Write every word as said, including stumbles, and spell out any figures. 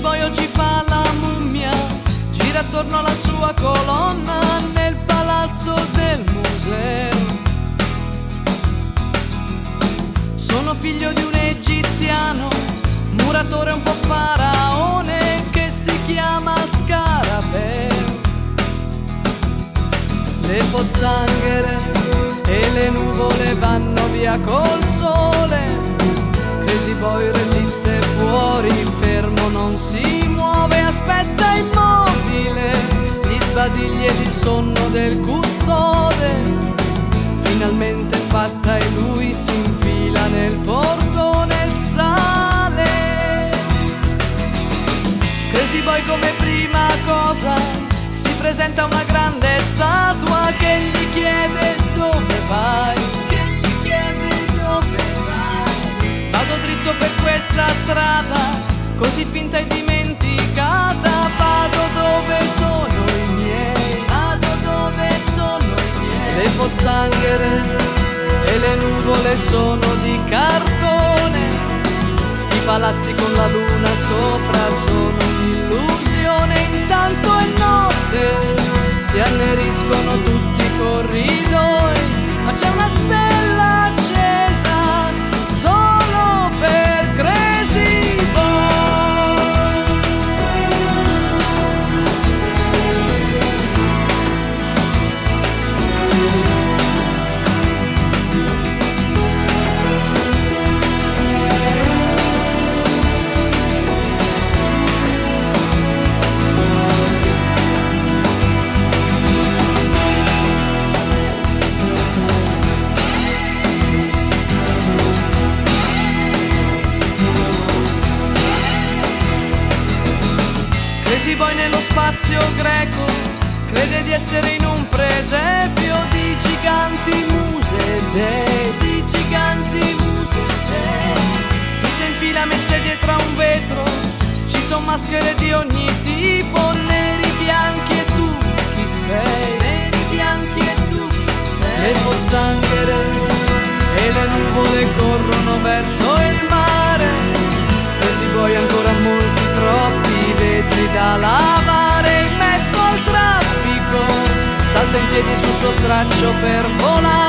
Boy oggi fa la mummia, gira attorno alla sua colonna nel palazzo del museo. Sono figlio di un egiziano, muratore un po' faraone, che si chiama Scarabeo. Le pozzanghere e le nuvole vanno via col sole. Crazy Boy resiste fuori, fermo non si muove, aspetta immobile gli sbadigli ed il sonno del custode. Finalmente fatta e lui si infila nel portone e sale. Crazy Boy come prima cosa si presenta una grande statua che gli chiede dove vai, che gli chiede dove vai. Vado dritto per questa strada, così finta e dimenticata, vado dove sono i miei, vado dove sono i miei. Le pozzanghere e le nuvole sono di cartone, i palazzi con la luna sopra sono un'illusione. Intanto è notte, si anneriscono tutti i corridoi, ma c'è una stella accesa solo per Crazy Boy. Crazy Boy nello spazio greco crede di essere in un presepio di giganti musei, di giganti musei. Tutte in fila messe dietro a un vetro, ci sono maschere di ogni tipo, neri, bianchi e tu chi sei, neri, bianchi e tu chi sei. Le pozzanghere e le nuvole corrono verso il mare. Crazy Boy ancora molti, troppi vetri da lavare. In mezzo al traffico salta in piedi sul suo straccio per volare.